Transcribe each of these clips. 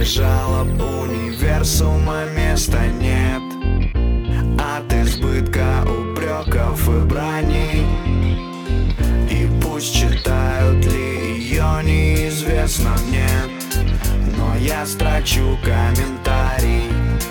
жалоб универсума места нет. От избытка упреков и брани. И пусть читают ли ее, неизвестно мне, но я строчу комментарий.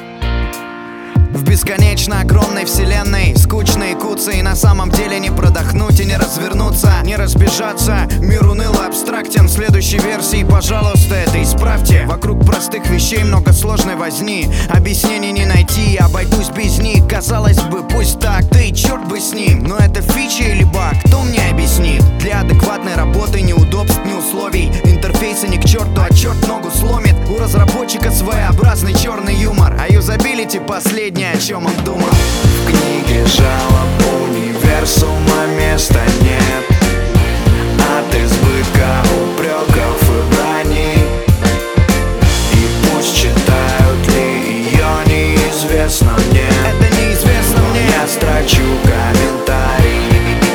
В бесконечно огромной вселенной скучные куцы, и на самом деле не продохнуть и не развернуться, не разбежаться. Мир уныло абстрактен. В следующей версии, пожалуйста, это исправьте. Вокруг простых вещей много сложной возни. Объяснений не найти, обойдусь без них. Казалось бы, пусть так, да и черт бы с ним. Но это фича или баг, кто мне объяснит? Для адекватной работы неудобств, ни условий. Интерфейсы ни к черту, а черт ногу сломит. У разработчика своеобразный черный юмор, а юзабилити последнее, о чем он думал. В книге жалоб универсума места нет. От избытка упреков и брани. И пусть читают ли ее, неизвестно мне. Это неизвестно мне. Я строчу комментарий.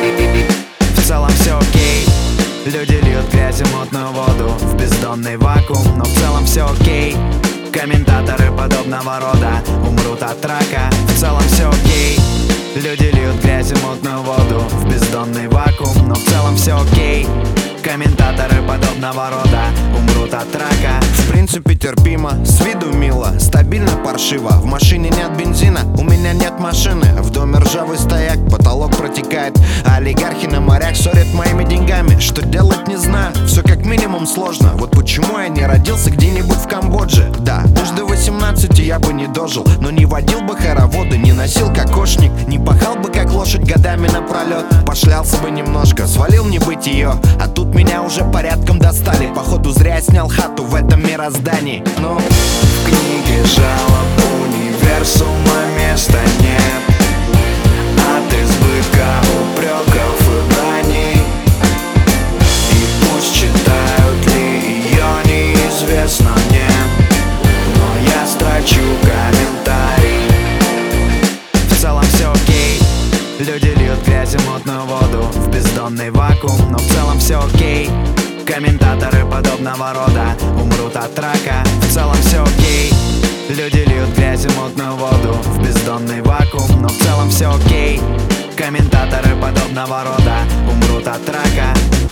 В целом все окей. Люди льют грязь и мутную воду в бездонный вакуум, но в целом все окей. Комментаторы подобного рода умрут от рака. В целом все окей. Люди льют грязь и мутную воду в бездонный вакуум, но в целом все окей. Комментаторы подобного рода умрут от рака. В принципе терпимо, с виду мило, стабильно паршиво. В машине нет бензина, у меня нет машины. В доме ржавый стояк, потолок протекает. А олигархи на морях ссорят моими деньгами. Что делать не знаю, все как минимум сложно. Вот почему я не родился где-нибудь в Камбодже. Да, уж до 18 я бы не дожил, но не водил бы хороводы, не носил кокошник, не пахал бы как лошадь годами напролет. Пошлялся бы немножко, свалил не быть ее. А тут меня уже порядком достали. Походу зря я снял хату в этом мироздании. Ну, в книге жалоб универсума места нет. От избытка упреков и брани. И пусть читают ли ее, неизвестно мне, но я строчу комментарий. В целом все окей. Люди льют грязь и мутную воду в бездонный вакуум, но в целом все окей. Комментаторы подобного рода умрут от рака. В целом все окей. Люди льют грязь и мутную воду в бездонный вакуум, но в целом все окей. Комментаторы подобного рода умрут от рака.